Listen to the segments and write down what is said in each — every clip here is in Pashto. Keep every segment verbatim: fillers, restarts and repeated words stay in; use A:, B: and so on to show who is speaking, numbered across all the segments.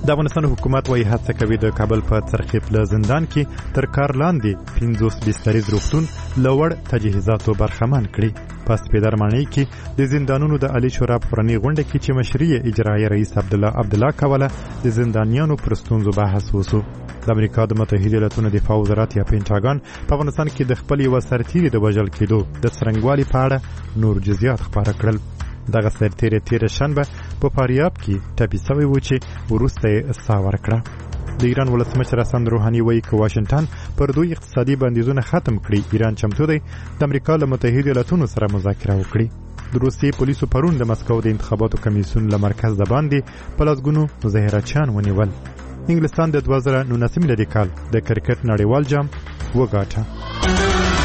A: د افغانستان حکومت وايي هڅه کوي د کابل په څرخیف له زندان کې تر کار لاندې پنځوس بستریز روغتون لوړ تجهیزاتو برخمن کړي. په سپیدرمنۍ کې د زندانونو د عالی شورا پرانی غونډه کې چې مشري اجرایي رئیس عبدالله عبدالله کوله د زندانیانو پر ستونزو بحث وشو. د امریکا د متحده ایالاتونو دفاع وزارت یا پینټاګن په افغانستان کې د خپل یو سرتیري د وژل کېدو د څرنګوالي په اړه نور جزئیات خبره کړل. دغه سرتیری تیر شنبه په فاریاب کې ټپي شوی و چې وروسته یې ساه ورکړه. د ایران ولسمشر حسن روحاني وایي چې واشنگټن پر دوی اقتصادي بندیزونه ختم کړي. ایران چمتو دی د امریکا له متحده ایالاتونو سره مذاکره وکړي. د روسیې پولیسو پرون د مسکو د انتخاباتو کمیسیون له مرکز د باندې په لسګونو مظاهرچیان ونیول. انګلستان د دوه زره نولسم میلادي کال د کرکټ نړیوال جام وګاټه.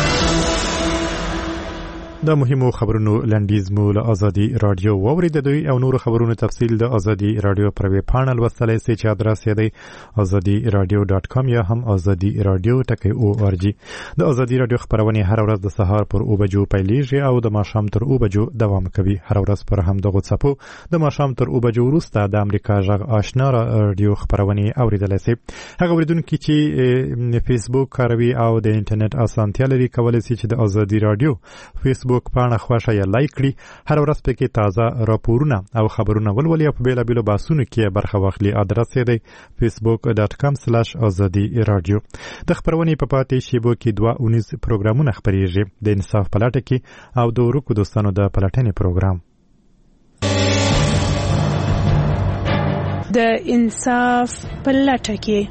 A: د مهمو خبرونو لنډیز مو له ازادي رادیو واورید. دوی او نور خبرونو تفصیل د ازادي رادیو پر ویب پاڼل وسلای سي چې ادرس یې دی ازادي رادیو ډاټ کام یا هم ازادي رادیو ټکی او ار جی. د ازادي رادیو خبرونه هر ورځ د سهار پر او بجو پیلیږي او د ماښام تر او بجو دوام کوي. هر ورځ پر هم دغه صفو د ماښام تر او بجو وروسته د امریکا غږ آشنا رادیو خبرونه اوریدل شي. هغه اوریدونکو چې فیسبوک کاروي او د انټرنیټ اسانتیا لري کولای شي چې د ازادي رادیو فیسبوک پاڼه خوښه یا لایک کړي. هر ورځ پکې تازه راپورونه او خبرونه ولولي او په بیلا بیلو باسونو کې برخه واخلي. ادرس یې دی facebook dot com slash azadi radio. د خبرونې په پاتې شیبو کې دوه اونیز پروګرامونه خبرېږي. د انصاف پلاټه کې او د ورکو دوستانو د پلاټنې پروګرام.
B: د انصاف پلاټه کې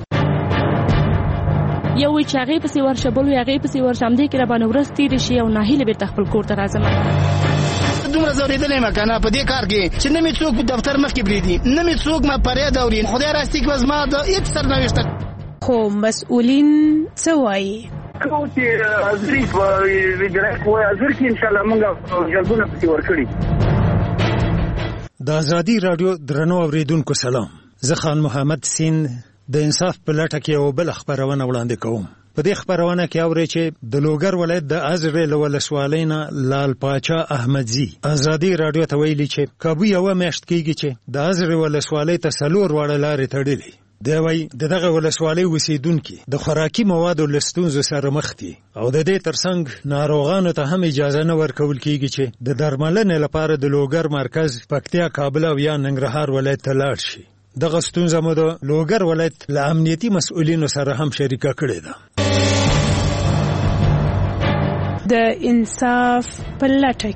C: یو چې هغه په سیور شبل وي هغه په سیور شم دي کې را باندې ورس تیر شي او ناهیله به خپل کور ته راځم.
D: دومره زوریدلې مکنه په دې کار کې چې نه می څوک په دفتر مخ کې بریدي نه می څوک ما پرې دوري خدای راستي کې وزما د هیڅ سرنوشت
B: خو مسؤلین څه وایي
E: کو چې ازري په ډایرکټ وای ازر کې ان شاء الله موږ جلبونه په سیور کړی.
F: د ازادي رادیو درنو اوریدونکو سلام. زه خان محمد سین د انصاف په لټه کې یو بل خبرونه وړاندې کوم. په دې خبرونه کې اوري چې د لوګر ولایت د ازرې ولسوالۍ نه لال پاچا احمدزي ازادي رادیو ته ویلي چې کابو یو میاشت کېږي چې د ازرې ولسوالۍ ته څلور وړه لارې تړلې. دی وایي د دغه ولسوالۍ اوسیدونکي د خوراکي موادو له ستونزو سره مخ دي او د دې ترڅنګ ناروغانو ته هم اجازه نه ورکول کېږي چې د درملنې لپاره د لوګر مرکز پکتیا کابل او یا ننګرهار ولایت ته لاړ شي. دغه ستونزه مو د لوګر ولایت له امنیتي مسؤلینو سره هم شریکه کړې ده.
B: د انصاف په لټه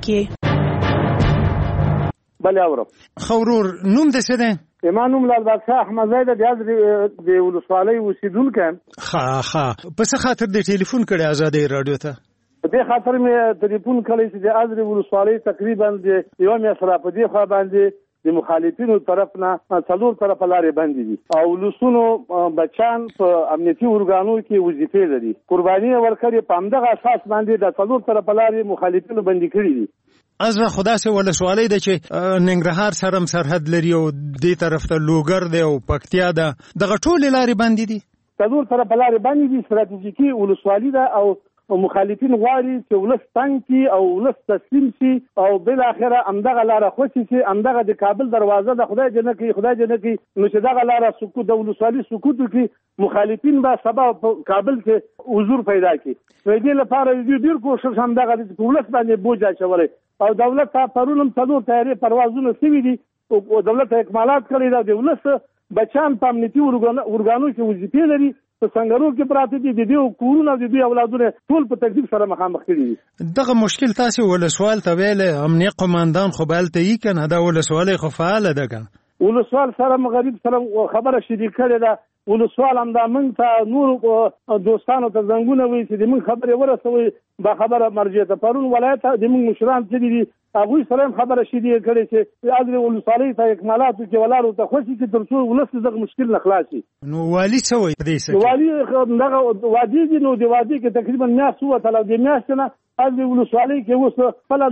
B: کې
E: بل اورم
F: خورور نوم د څه ده؟
E: ایمانوم لال بادشاہ احمد زید د حضرت د ولسوالۍ اوسیدونکو.
F: ها ها په څه خاطر د ټلیفون کړي ازادي رادیو ته؟
E: په دې خاطر مې ټلیفون کړی چې د حضرت ولسوالۍ تقریبا د یو میاشت په دې خوا باندې د مخالفینو طرف نه څلور طرفه لارې بندې دي او لسونو بچان په امنیتي ارګانو کې وظیفې لري. قرباني ورکړي په همدغه اساس باندې د څلور طرفه لارې مخالفینو بندې کړي دي.
F: ازره خدا سه ولسوالۍ د چې ننګرهار سره سرحد لري او دې طرف ته لوګر دی او پکتیا ده دغه ټول لارې بندې دي.
E: څلور طرفه لارې بندې دي. ستراتیژیکي ولسوالۍ ده او مخالفین غواړي چې ولس تنګ کی او ولس تسلیم شي او بل اخره امدغه لاره خوشي شي. امدغه د کابل دروازه د خدای جنه کی خدای جنه کی نو چې دغه لاره سکوت د ولسوالۍ سکوت کی مخالفین به سبا کابل کې حضور پیدا کی. دې لپاره دې ډیر کوشش همدغه د ولس باندې بوج اچولې او دولت ته پرونم څلور تیارې پروازونه سوي دي او دولت اکمالات کړی دا د ولس بچان په امنیتي ارګانو کې وظیفې لري په څنګهرو کې پراته دي. د دې کورونه د دې اولادونه ټول په تکلیف سره مخامخ کړي دي.
F: دغه مشکل تاسو ولسوال ته ویل امنیت قوماندان خو بالته یې کنه دا ولسوالۍ خو فعال ده کنه
E: ولسوال سره مغرب سره خبره شریک کړي ده. ولسوال هم دا موږ ته نور دوستانو ته زنګونه وي چې د موږ خبرې ورسوي با خبره مرجع ته پرون ولایت د موږ مشران چې دي هغوی سره هم خبره شریک کړي چې حضرت ولسوالۍ ته اکمالات کې ولارو ته خوشي چې تر څو ولس دغه مشکل نه خلاصي.
F: نو والی څه وایي په دې څه؟
E: والی دغه وادي دي نو د وادي کې تقریبا میاشت وته له د میاشت نه حضرت ولسوالۍ کې اوس خپل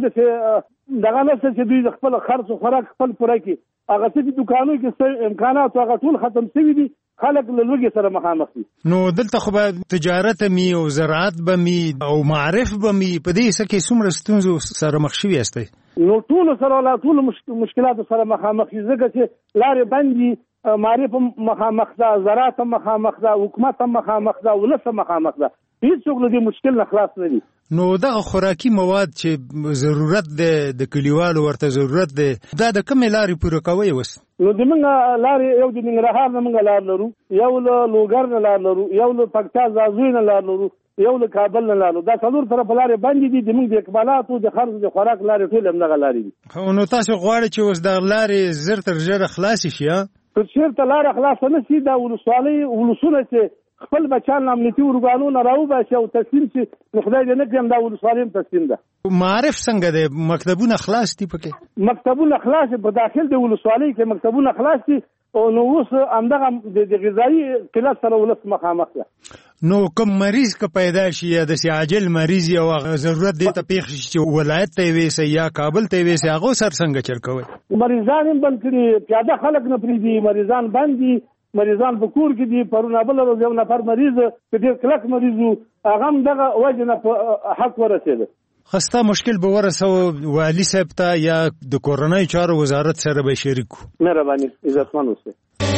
E: د دغه نسل چې دوی خپل خرڅ او خوراک خپل پوره کړي هغه چې دکانونو کې امکانات هغه ټول ختم شوي دي. خلک له لوګي سره مخامخ دي.
F: نو دلته خو به تجارت می او زراعت به می او معرف به می په دې څه کې څومره ستونزو سره مخ شوي یاستئ؟
E: نو ټول سره لا ټول مشکلات سره مخامخ دي ځکه چې لارې بندي معرف مخامخ ده، زراعت مخامخ ده، حکومت مخامخ ده، ولس مخامخ ده. هیڅوک له دې مشکل نه خلاص نه دي.
F: نو دغه خوراکي مواد چې ضرورت دی د کلیوالو ورته ضرورت دی دا د کومې لارې پوره کوي اوس؟
E: نو د موږ لارې یو د ننګرهار نه موږ لار لرو، یو له لوګر نه لار لرو، یو له پکتیا زازوی نه لار لرو، یو له کابل نه لار لرو. دا څلور طرفه لارې بندې دي. د موږ د اقبالاتو د خرڅ د خوراک لارې ټول همدغه لارې دي.
F: نو تاسو غواړئ چې اوس دغه لارې زر تر ژره خلاصې شي؟
E: تر چېرته لاره خلاصه نه شي، دا ولسوالۍ ولسونه چې خپل بچان امنیتي ارګانونه راوباسي او تسلیم شي، نو خدای دې نه کړي دا ولسوالۍ هم تسلیم ده.
F: معارف څنګه دی؟ مکتبونه خلاص دي پکې؟
E: مکتبونه خلاص په داخل د ولسوالۍ کې مکتبونه خلاص دي او نو اوس همدغه د غذایي قلت سره ولس مخامخ ده.
F: نو کوم مریض که پیدا شي یا د عاجل مریض یا ضرورت دی ته پیښ شي چې ولایت ته ویسي یا کابل ته ویسي، هغه سر څنګه چل کوي؟
E: مریضان هم بند کړي، پیاده خلک نه پرېږدي، مریضان بند دي، مریضان په کور کې دي. پرونه بله ورځ یو نفر مریض چې ډېر کلک مریض و، هغه هم دغه وجې نه په حق ورسېده.
F: خسته مشکل به ورسوه والي صاحب ته یا د کورنیو چارو وزارت سره به شریک کړو.
E: مهرباني، عزتمن اوسئ.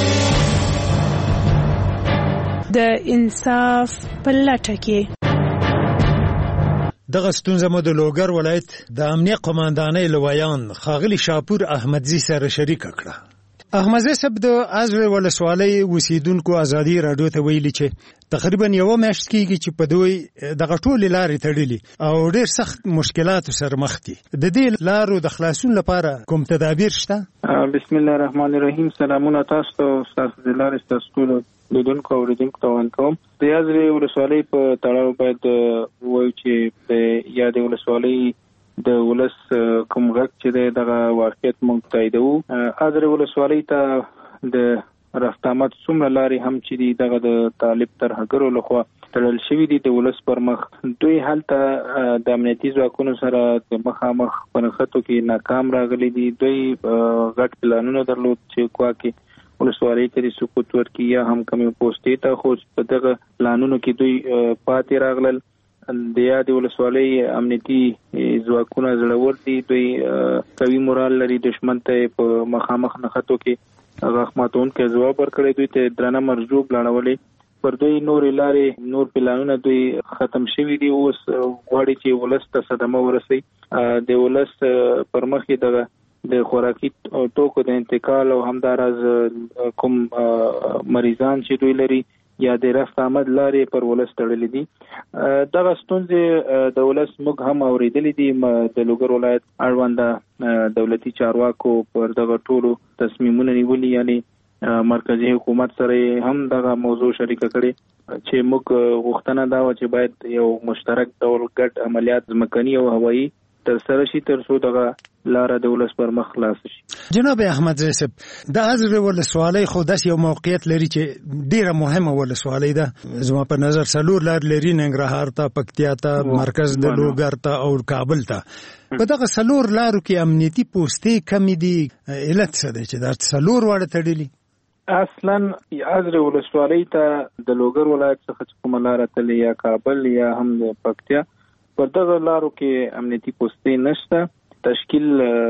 B: د انصاف په لټه کې
F: دغه ستونزه مو د لوګر ولایت د امنیه قماندانۍ لویان ښاغلي شاپور احمدزي سره شریکه کړه. احمدزي صاحب د ازرې ولسوالۍ اوسیدونکو ازادي راډیو ته ویلي چې تقریبا یوه میاشت کېږي چې په دوی دغه ټولې لارې تړلي او ډېر سخت مشکلاتو سره مخ دي. د دې لارو د خلاصون لپاره کوم تدابیر شته؟
G: بسم الله الرحمن الرحیم. سلامونه تاسو ته، ستاسو د لارې ستاسو ټولو لیدونکو او اورېدونکو ته وینا کوم. د ازرې ولسوالۍ په تړاو باید ووایو چې د یادې ولسوالۍ د ولس کوم غږ چې دی دغه واقعیت موږ تاییدوو. ازرې ولسوالۍ ته د رفت آمد څومره لارې هم چې دي دغه د طالب ترهګرو لخوا تړل شوي دي د ولس پر مخ. دوی هلته د امنیتي ځواکونو سره د مخامخ په نښتو کې ناکام راغلي دي. دوی غټ پلانونه درلود چې ګواکې ولسوالۍ ته د سقوط ورکړي یا هم کمې پوستې ته، خو په دغه پلانونو کې دوی پاتې راغلل. د یادې ولسوالۍ امنیتي ځواکونه زړور دي، دوی قوي مورال لري، دشمن ته په مخامخ نښتو کې غاښ ماتونکی ځواب ورکړی، دوی ته درنه مرجو بلاړولې. پر دوی نورې لارې نور پلانونه دوی ختم شوي دي. اوس غواړي چې ولس ته صدمه ورسوي. د ولس پر مخ یې دغه د خوراکي توکو د انتقال او همداراز کوم مریضان چې دوی لري یا د رفت آمد لارې پر ولس تړلې دي. دغه ستونزې د ولس موږ هم اورېدلې دي. د لوګر ولایت اړونده دولتي چارواکو پر دغه ټولو تصمیمونه نیولي، یعنی مرکزي حکومت سره هم دغه موضوع شریکه کړې چې موږ غوښتنه دا وه چې باید یو مشترک ډول ګډ عملیات ځمکني او هوایي ترسره شي تر څو دغه لاره د ولس پر مخ خلاص شي.
F: جناب احمدزي صاحب، د ازرې ولسوالۍ خو داسې یو موقعیت لري چې ډیره مهمه ولسوالۍ ده. زما په نظر څلور لار لري، ننګرهار ته، پکتیا ته، مرکز د لوګر ته او کابل ته. په دغه څلور لارو کې امنیتي پوستې کمې دي. علت څه دی چې دا څلور واړه تړلي؟
G: اصلا ازرې ولسوالۍ ته د لوګر ولایت څخه چې کومه لاره تللې یا کابل یا هم د پکتیا، پر دغه لارو کې امنیتي پوستې نشته. تشکیل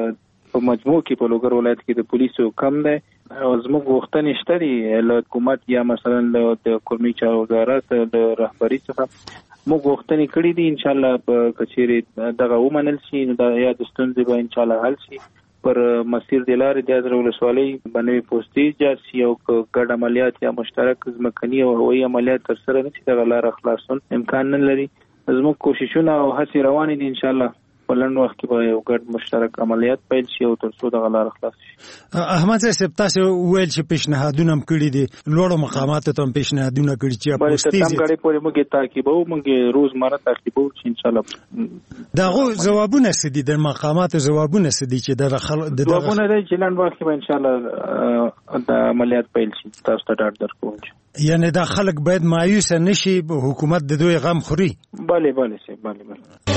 G: په مجموع کې په لوګر ولایت کې د پولیسو کم دی او زموږ غوښتنې شته دي له حکومت یا مثلا له د کورنۍ چارو وزارت د رهبري څخه موږ غوښتنې کړې دي. انشاءالله په کچېرې دغه ومنل شي نو د یا د ستونزې به انشاءالله حل شي. پر مسیر د لارې د ازرې ولسوالۍ به نوې پوستې ایجاد شي او که ګډ عملیات یا مشترک ځمکني او هوایي عملیات ترسره نه شي دغه لاره خلاصون امکان نه لري. زموږ کوششونه او هڅې روانې دي. انشاءالله په لنډ وخت کې به یو ګډ مشترک عملیات پیل شي او تر څو دغه لاره خلاص شي.
F: احمدزي صاحب، تاسو ویل چې پیشنهادونه هم کړي دي، لوړو مقاماتو ته هم پیشنهادونه کړي چې
G: پوستې تر څنګه پورې موږ تعقیبوو، موږ روزمره تعقیبوو چې انشاءالله
F: دغه ځوابونه څه دي، د مقاماتو ځوابونه څه دي چې د خلک د
G: ځوابونه دي چې لنډ وخت کې به انشاءالله د عملیات پیل شي. تاسو ته ډاډ درکوم
F: یعنی دا خلک باید مایوسه نشي، حکومت د دوی غم خوري.
G: بله بله سي بله بله.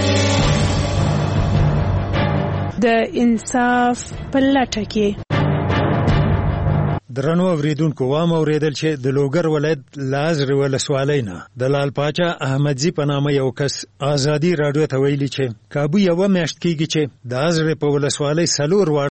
B: د انصاف په لټه کې
F: درنو اوریدونکو، وام اوریدل چې د لوګر ولایت ازرې ولسوالۍ نه د لال پاچا احمدزي په نامه یو کس ازادي راډیو ته ویلي چې کابو یوه میاشت کېږي چې د ازرې په ولسوالۍ څلور